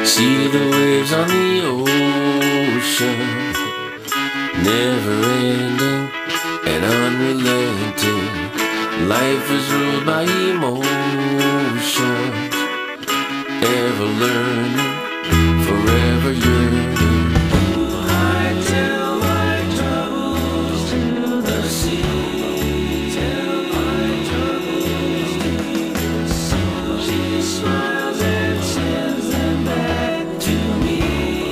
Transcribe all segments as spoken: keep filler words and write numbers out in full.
See the waves on the ocean, never ending and unrelenting. Life is ruled by emotions, ever learning, forever yearning. I tell my troubles to the sea, tell my troubles to the sea. She smiles and sends them back to me.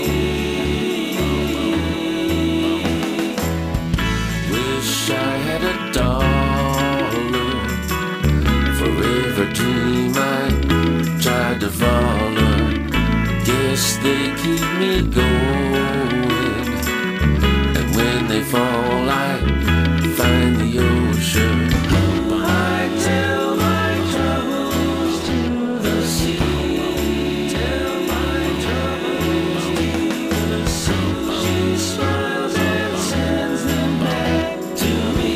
Wish I had a dollar, forever dream I tried to follow. Guess they keep me going, and when they fall I find the ocean. I tell my troubles to the sea, tell my troubles to the sea. She smiles and sends them back to me.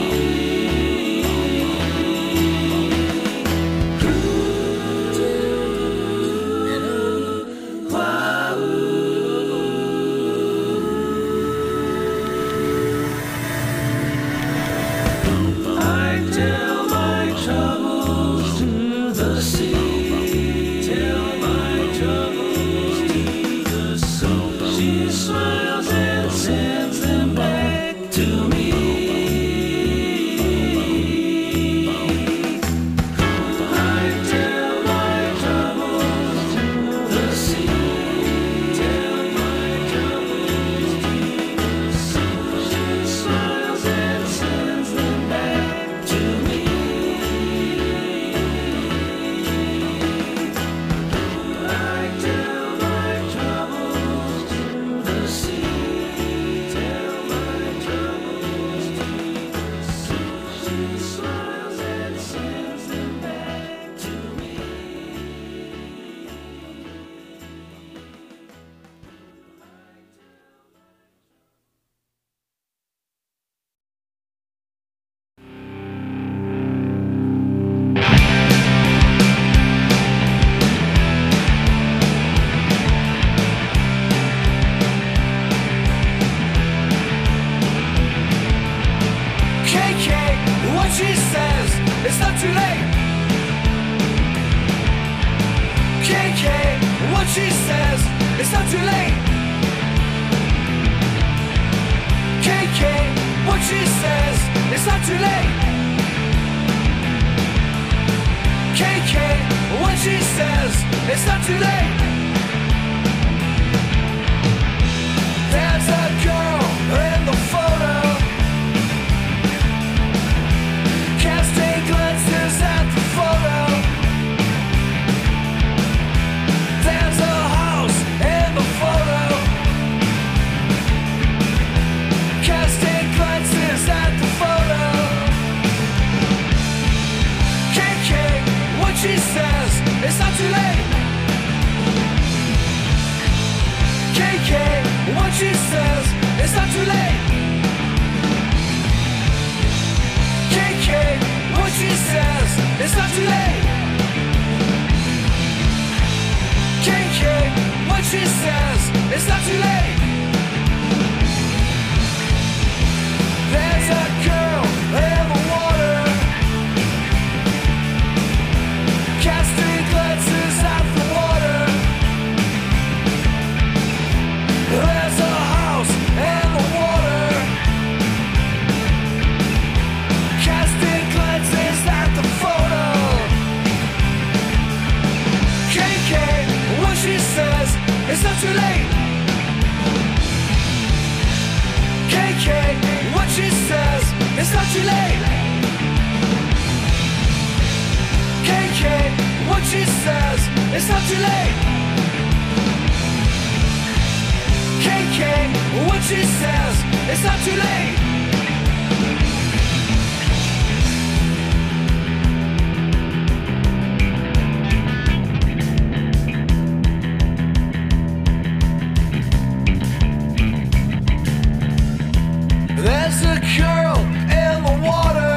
There's a girl in the water,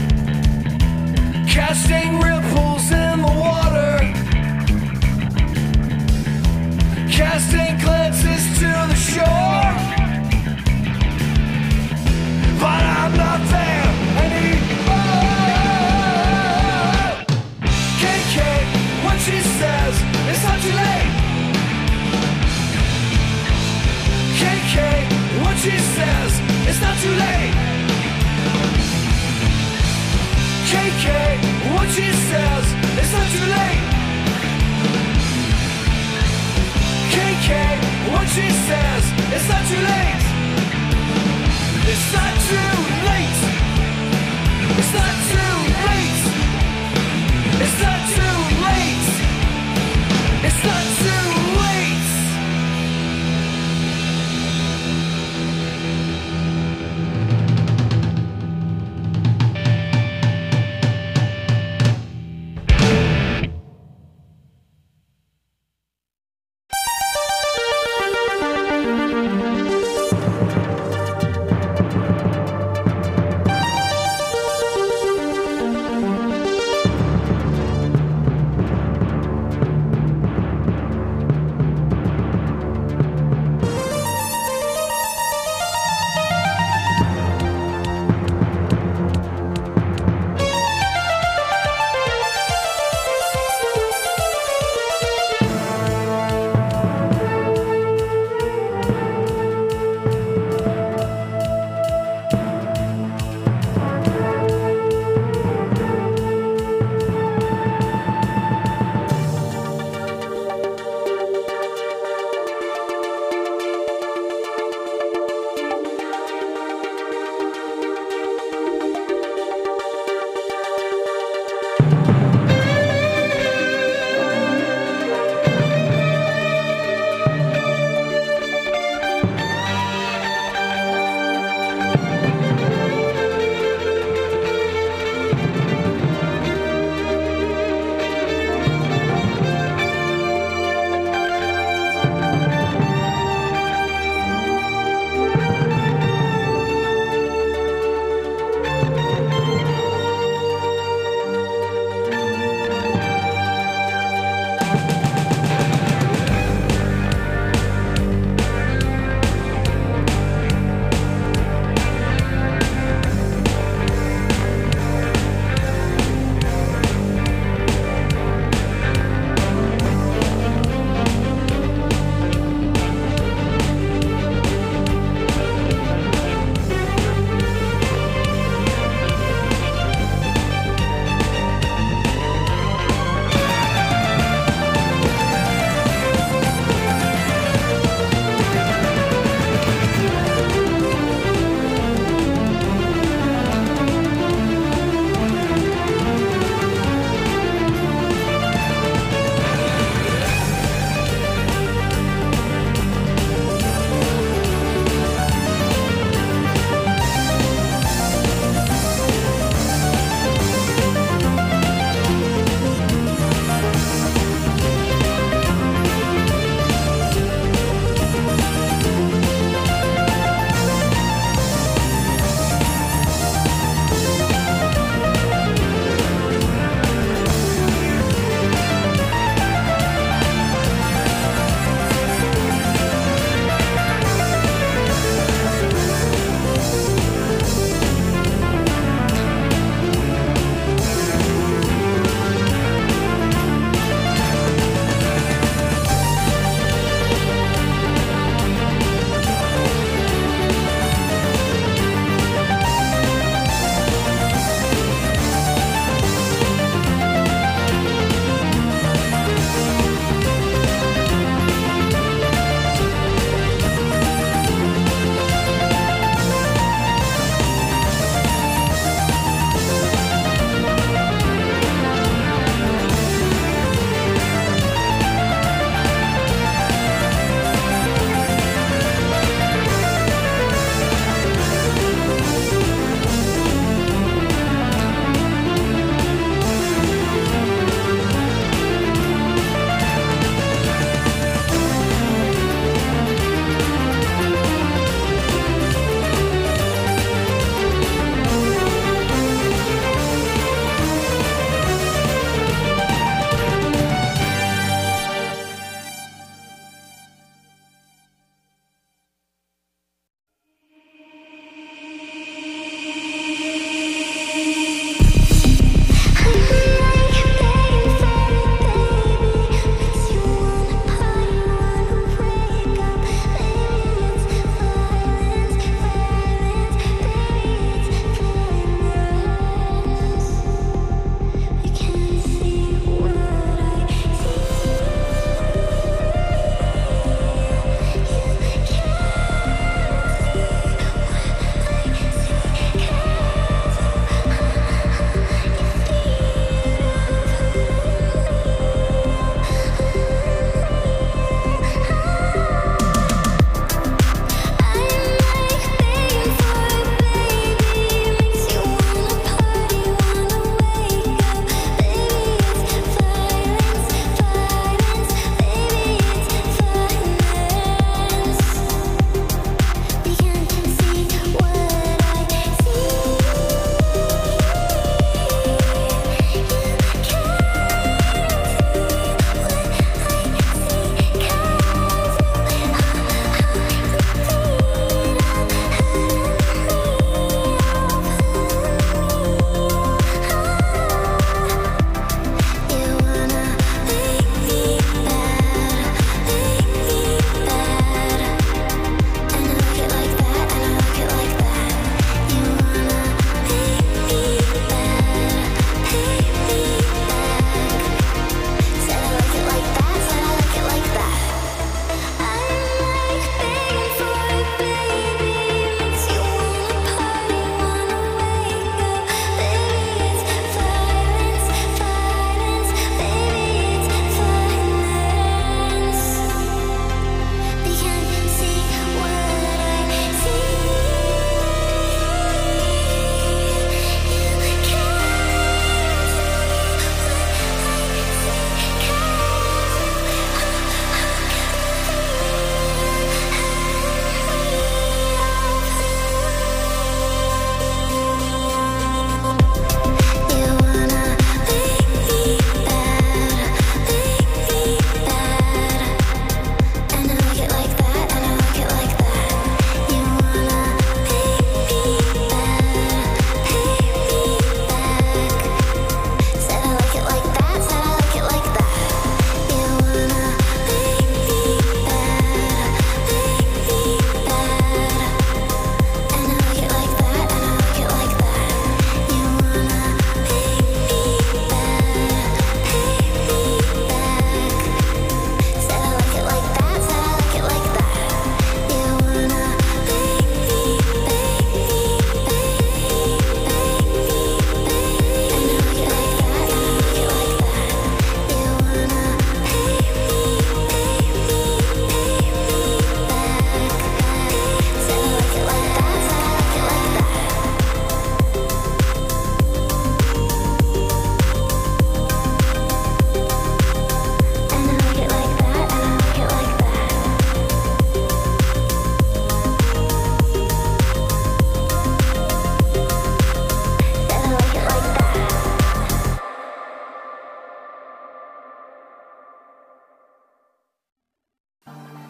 casting ripples in the water. K, what she says, it's not too late. K K, what she says, it's not too late. It's not too late. It's not too late. It's not too late. It's not too late.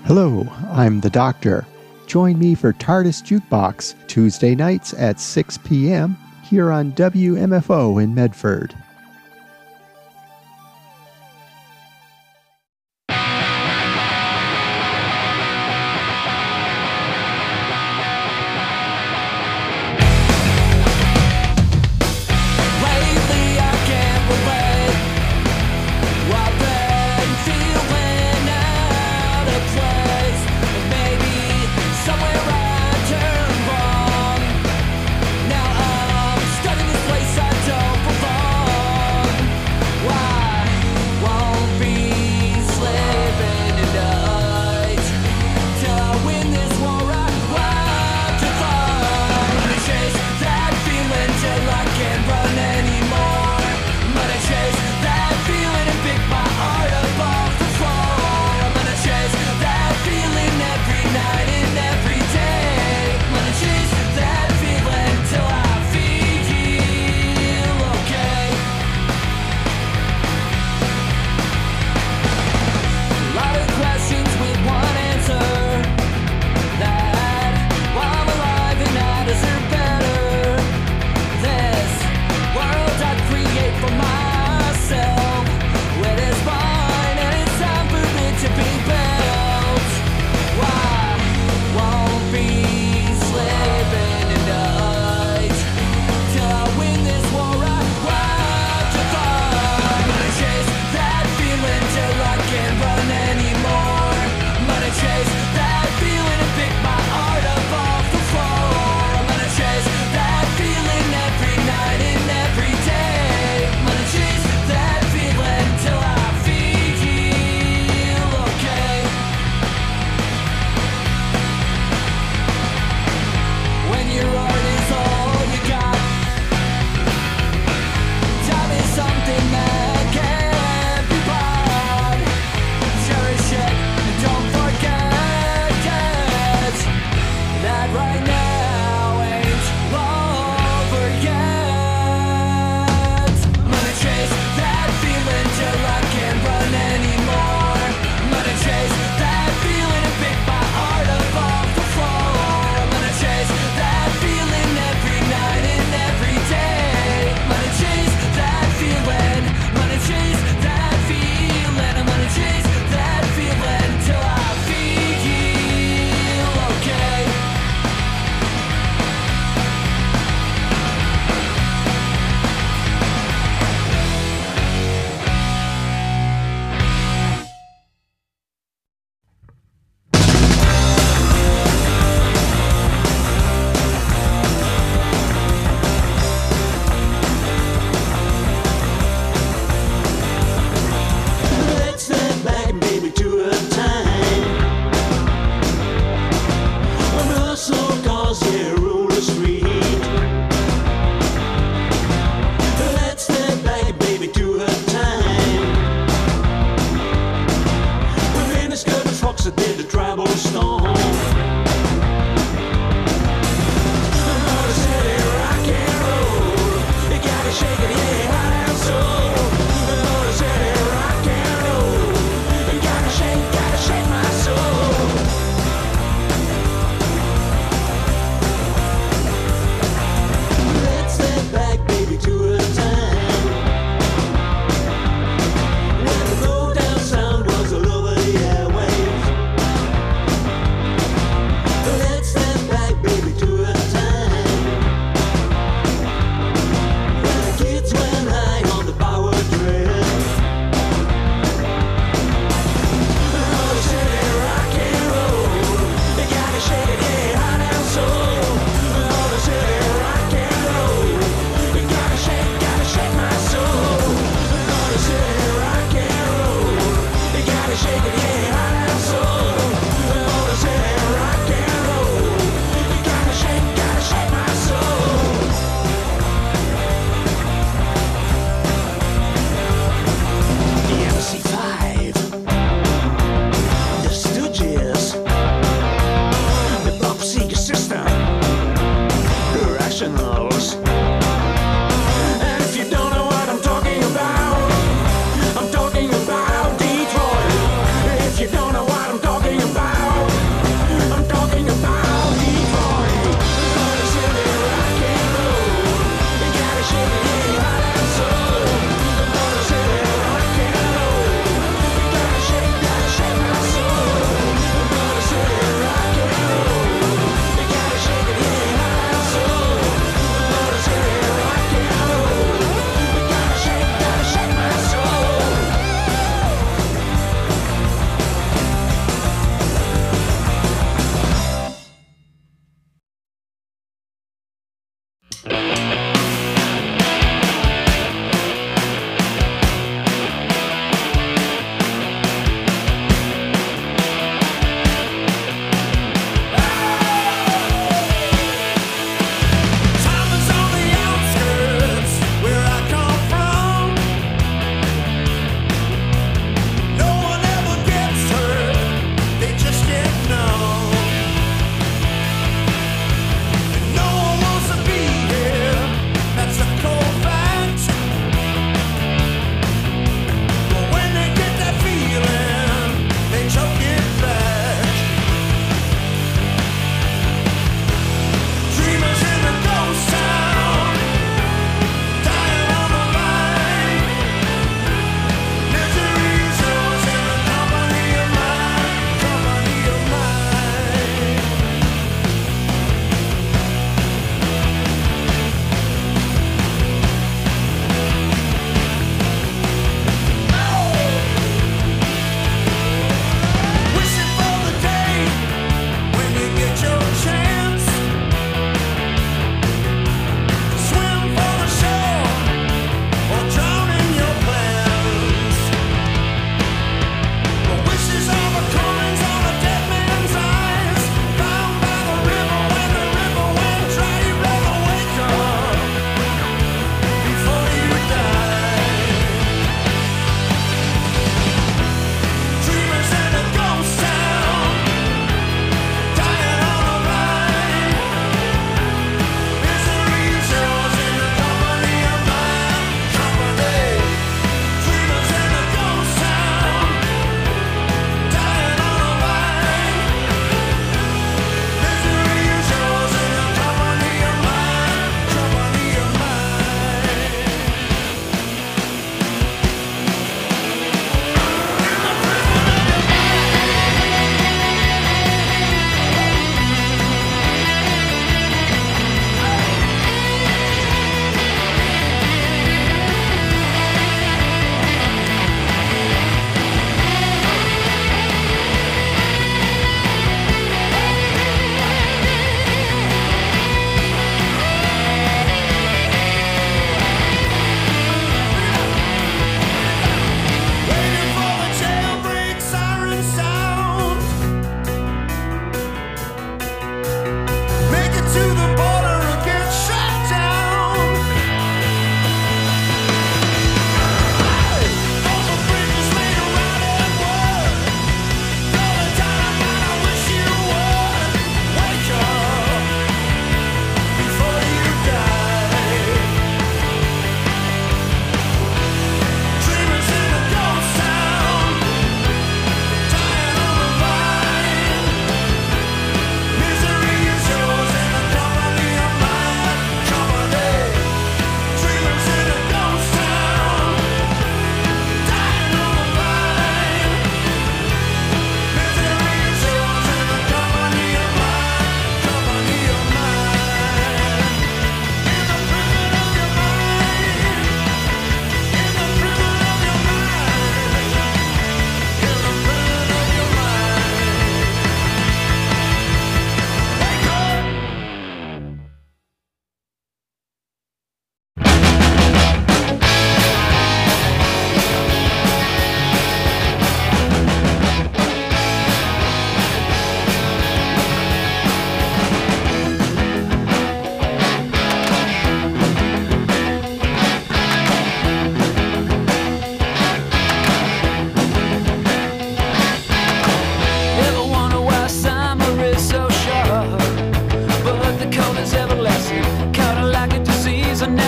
Hello, I'm the Doctor. Join me for TARDIS Jukebox, Tuesday nights at six p.m. here on W M F O in Medford. Now I'm stuck in this place I don't belong.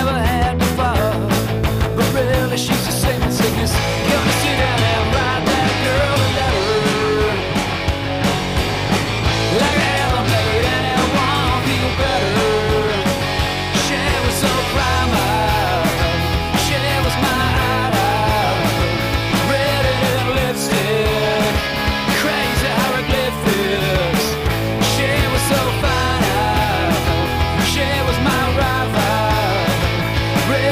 never had before. But really she's the same as sickness. Come sit down and write that girl a letter, like I ever made anyone feel better. She was so primal, she was my idol. Red in lipstick, crazy hieroglyphics. She was so fine, she was my rival. Red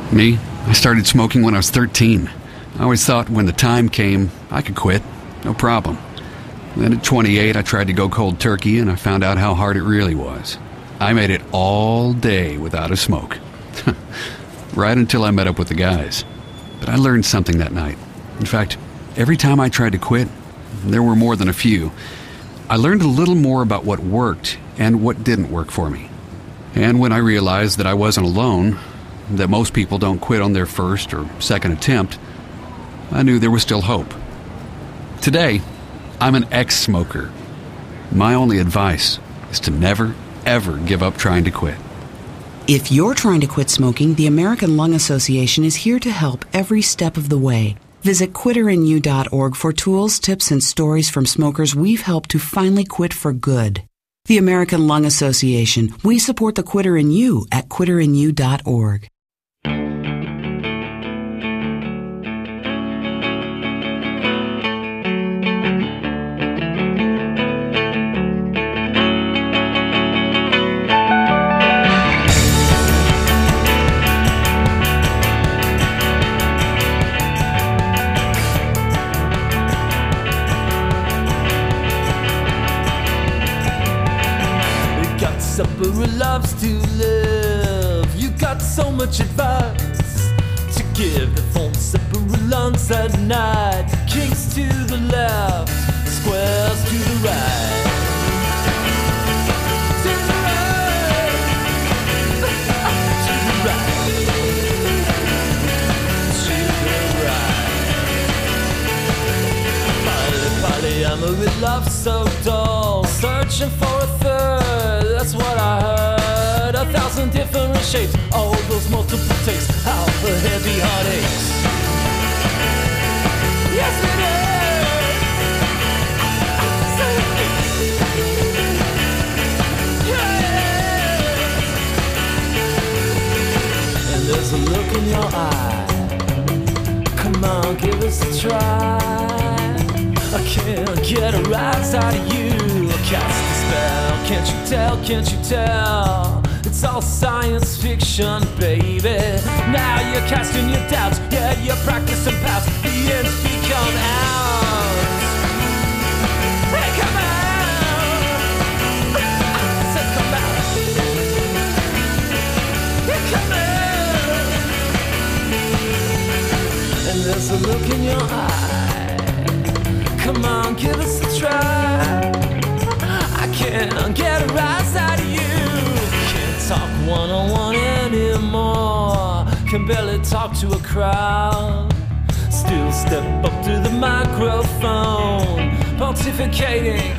Me, I started smoking when I was thirteen. I always thought when the time came, I could quit. No problem. Then at twenty-eight, I tried to go cold turkey, and I found out how hard it really was. I made it all day without a smoke. Right until I met up with the guys. But I learned something that night. In fact, every time I tried to quit, there were more than a few, I learned a little more about what worked and what didn't work for me. And when I realized that I wasn't alone, that most people don't quit on their first or second attempt, I knew there was still hope. Today, I'm an ex-smoker. My only advice is to never, ever give up trying to quit. If you're trying to quit smoking, the American Lung Association is here to help every step of the way. Visit quitter in you dot org for tools, tips, and stories from smokers we've helped to finally quit for good. The American Lung Association. We support the Quitter in You at quitter in you dot org. Supper loves to live. You got so much advice to give. The phone supper lunch at night. Kings to the left, squares to the right. To the right. To the right. To the right. Party, party, I'm with love so dull. Searching for a third. That's what I heard. A thousand different shapes, all those multiple takes, how the heavy heartaches. Yes, it is. Yeah. And there's a look in your eye. Come on, give us a try. I can't get a rise out of you. Cast a spell, can't you tell, can't you tell? It's all science fiction, baby. Now you're casting your doubts, yeah, you're practicing past. The ends become out. Hey, come out. I said come out. Hey, come out. And there's a look in your eye. Come on, give us a try. I can't get a rise out of you. Can't talk one-on-one anymore. Can barely talk to a crowd. Still step up to the microphone, pontificating.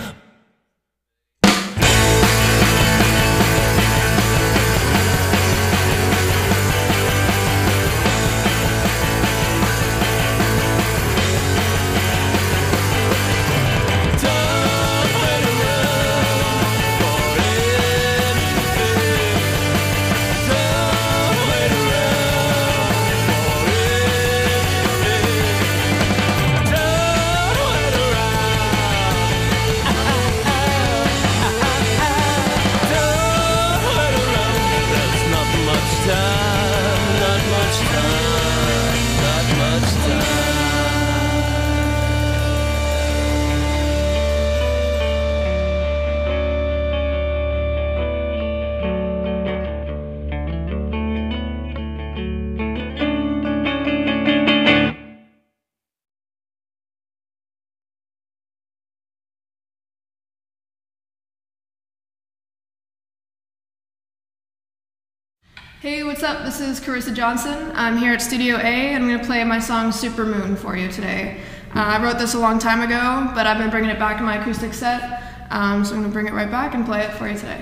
Hey, what's up? This is Carissa Johnson. I'm here at Studio A, and I'm going to play my song Super Moon for you today. Uh, I wrote this a long time ago, but I've been bringing it back to my acoustic set, um, so I'm going to bring it right back and play it for you today.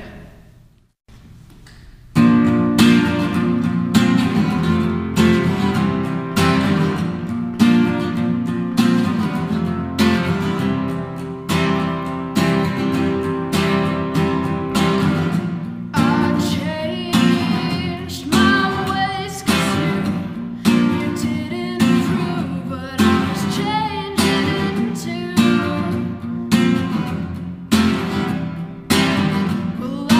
Well,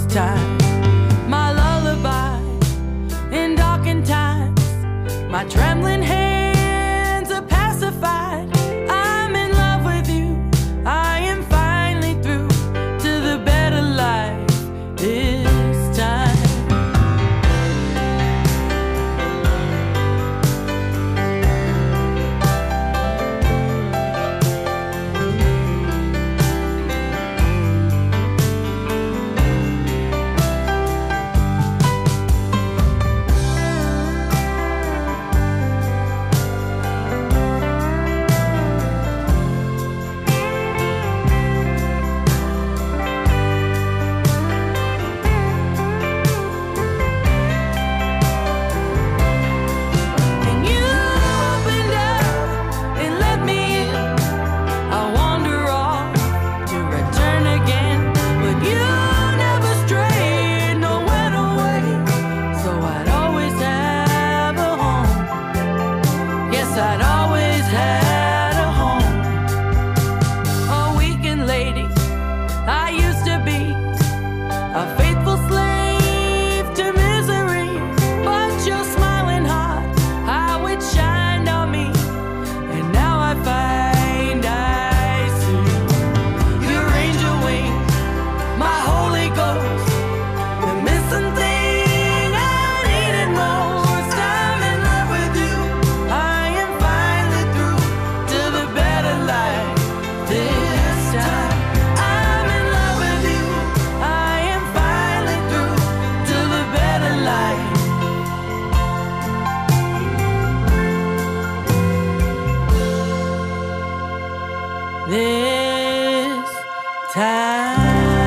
time. My lullaby in darkened times. My trembling hands are pacified. I'm in love with you. I am finally through to the better life this time. This time.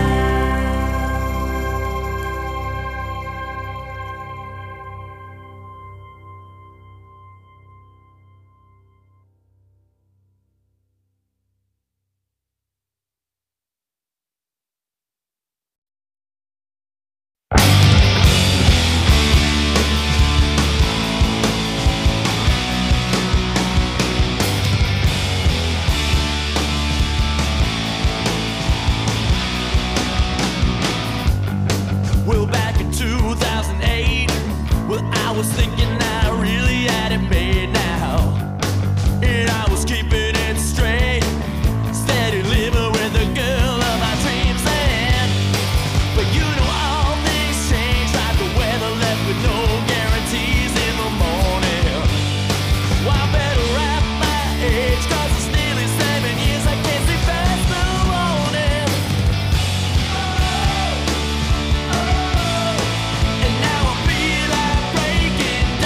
Well, back in two thousand eight, well, I was thinking I really had it made now. And I was keeping it straight, steady living with the girl of my dreams then. But you know all things change, like the weather left with no guarantees in the morning. Well, I better wrap my age, cause it's nearly seven years, I can't see past the morning. And now I feel like breaking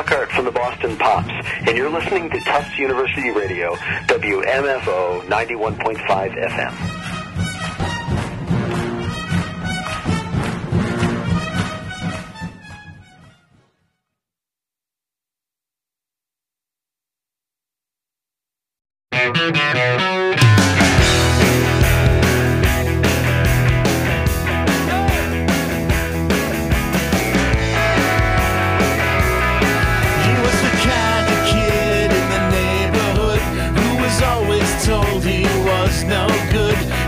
Lockhart from the Boston Pops, and you're listening to Tufts University Radio, W M F O ninety-one point five F M. Told he was no good.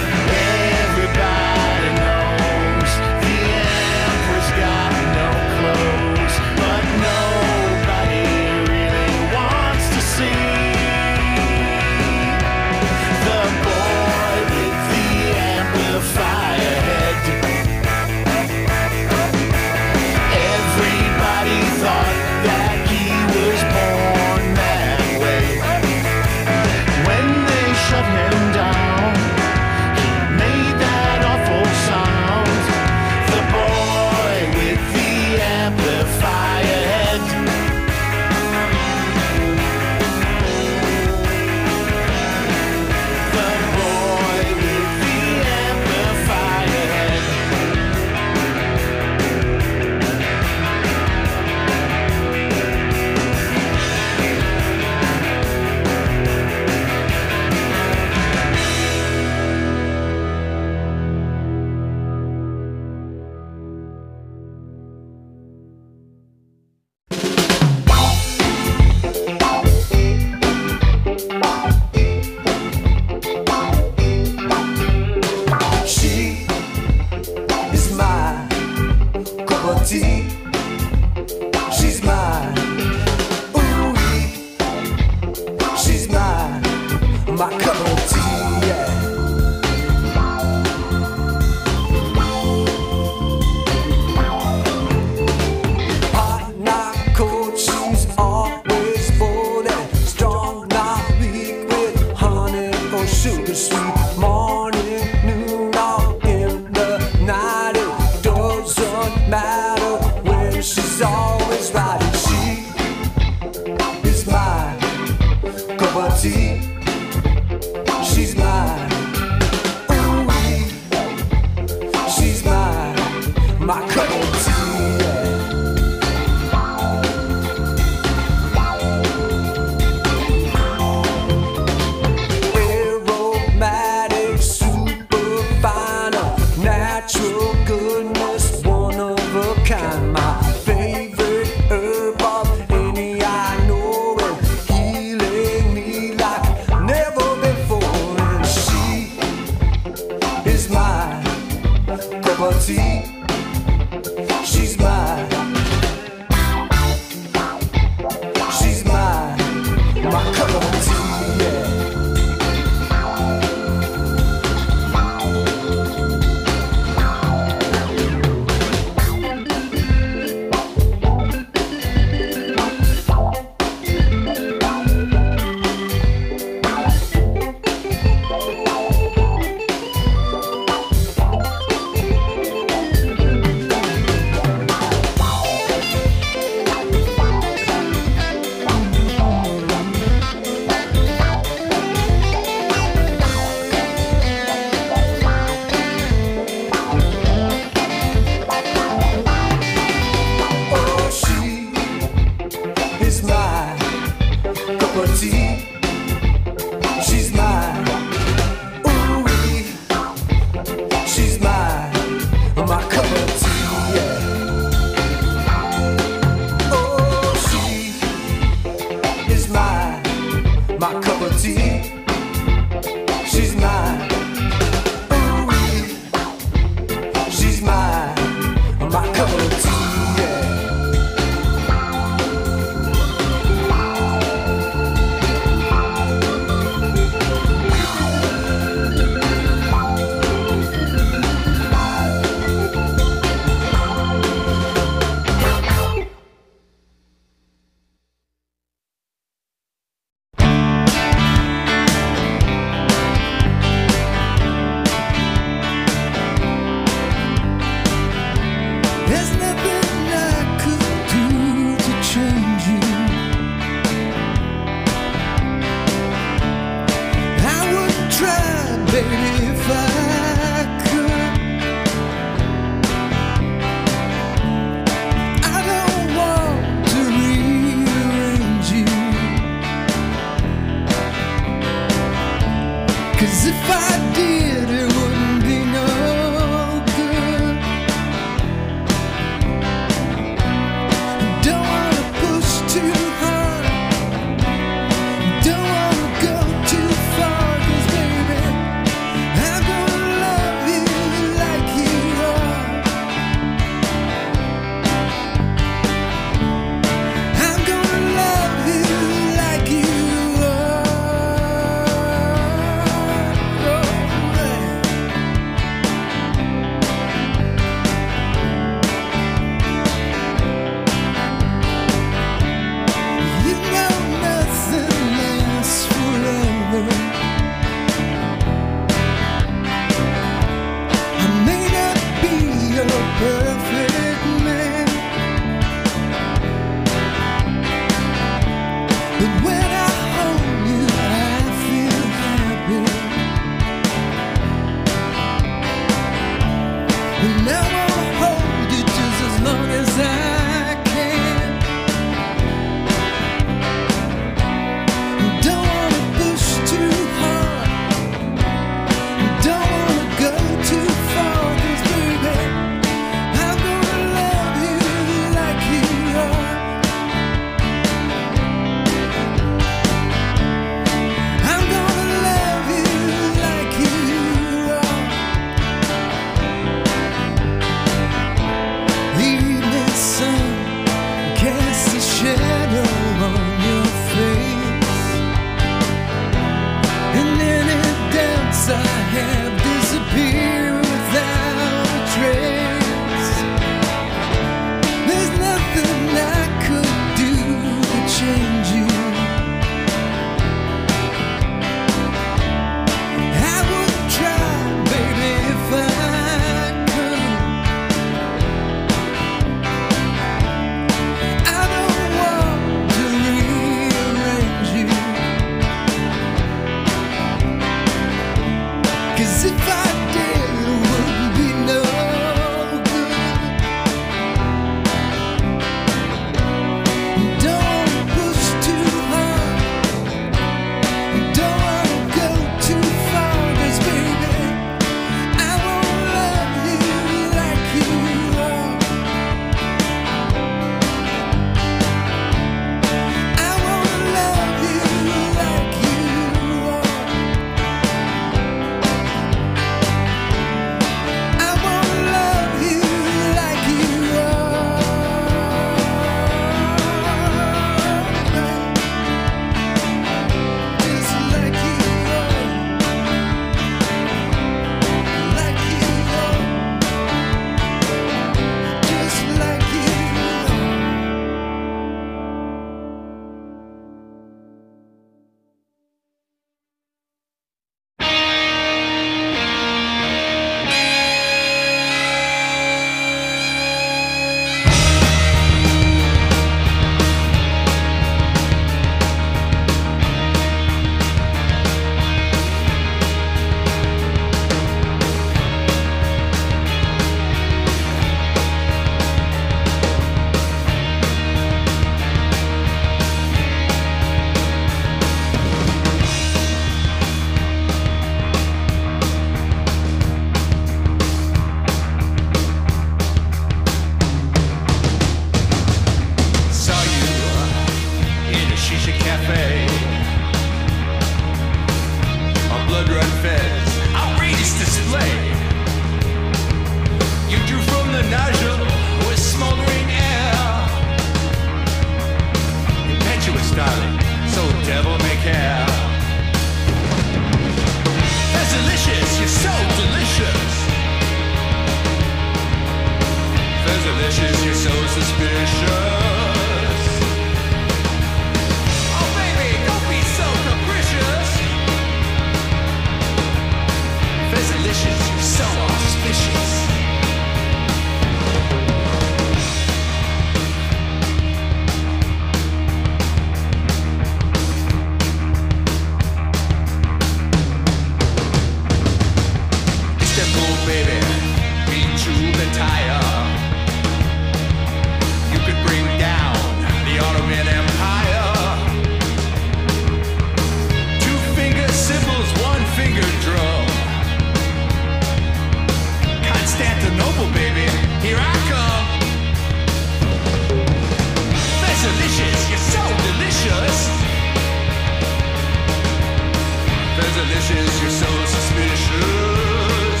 dishes, you're so suspicious.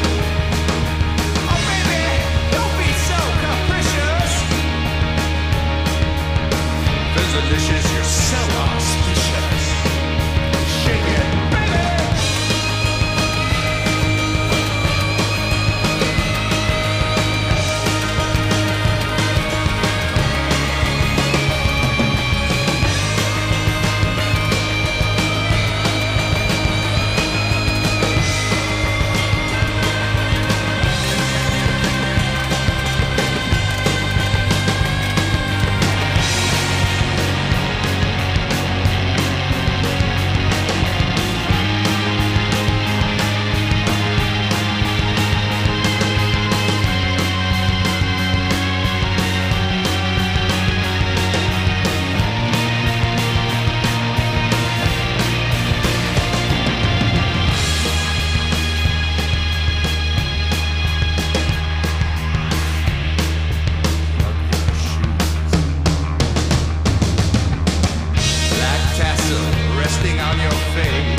Oh baby, don't be so capricious. There's the dishes, you're so auspicious. Shake it, baby. Resting on your face.